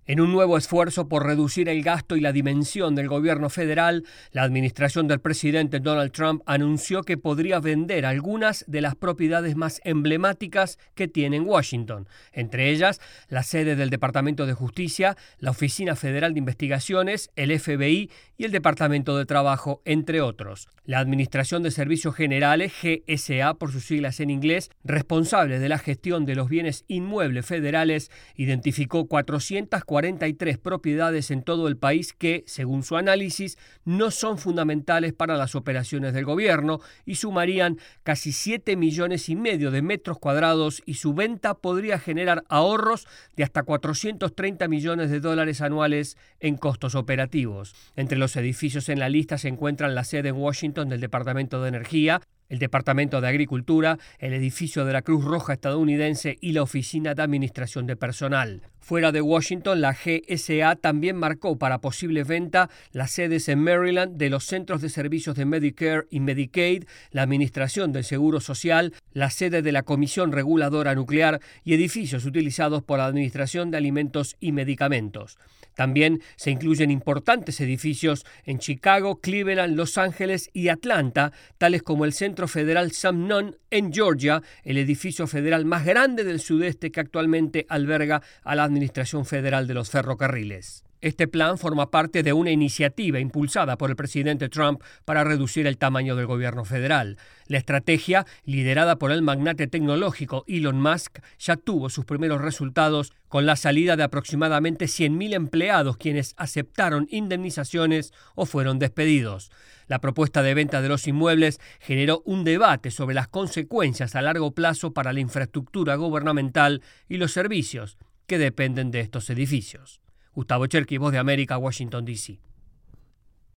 En un nuevo esfuerzo por reducir el gasto y la dimensión del gobierno federal, la administración del presidente Donald Trump anunció que podría vender algunas de las propiedades más emblemáticas que tiene en Washington, entre ellas la sede del Departamento de Justicia, la Oficina Federal de Investigaciones, el FBI y el Departamento de Trabajo, entre otros. La Administración de Servicios Generales, GSA por sus siglas en inglés, responsable de la gestión de los bienes inmuebles federales, identificó 443 propiedades en todo el país que, según su análisis, no son fundamentales para las operaciones del gobierno y sumarían casi 7,5 millones de metros cuadrados, y su venta podría generar ahorros de hasta $430 millones anuales en costos operativos. Entre los edificios en la lista se encuentran la sede en Washington del Departamento de Energía, el Departamento de Agricultura, el edificio de la Cruz Roja estadounidense y la Oficina de Administración de Personal. Fuera de Washington, la GSA también marcó para posible venta las sedes en Maryland de los Centros de Servicios de Medicare y Medicaid, la Administración del Seguro Social, la sede de la Comisión Reguladora Nuclear y edificios utilizados por la Administración de Alimentos y Medicamentos. También se incluyen importantes edificios en Chicago, Cleveland, Los Ángeles y Atlanta, tales como el Centro Federal Sumner en Georgia, el edificio federal más grande del sudeste que actualmente alberga a la Administración Federal de los Ferrocarriles. Este plan forma parte de una iniciativa impulsada por el presidente Trump para reducir el tamaño del gobierno federal. La estrategia, liderada por el magnate tecnológico Elon Musk, ya tuvo sus primeros resultados con la salida de aproximadamente 100,000 empleados, quienes aceptaron indemnizaciones o fueron despedidos. La propuesta de venta de los inmuebles generó un debate sobre las consecuencias a largo plazo para la infraestructura gubernamental y los servicios que dependen de estos edificios. Gustavo Cherky, Voz de América, Washington, D.C.